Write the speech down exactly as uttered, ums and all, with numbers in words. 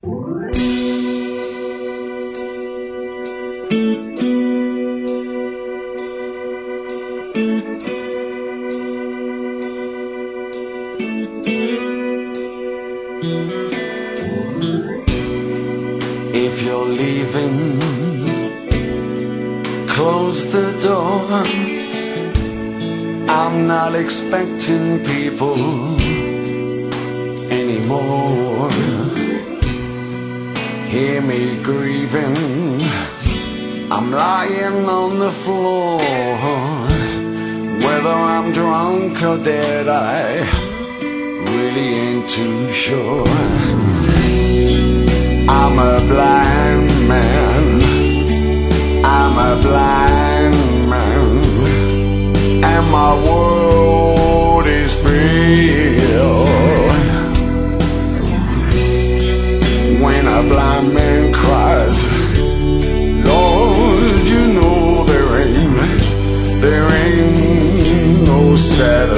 If you're leaving, close the door. I'm not expecting people anymore. Hear me grieving, I'm lying on the floor. Whether I'm drunk or dead, I really ain't too sure. I'm a blind man, I'm a blind man, and my world is pale. When a blind man cries, Lord, you know there ain't, there ain't no sad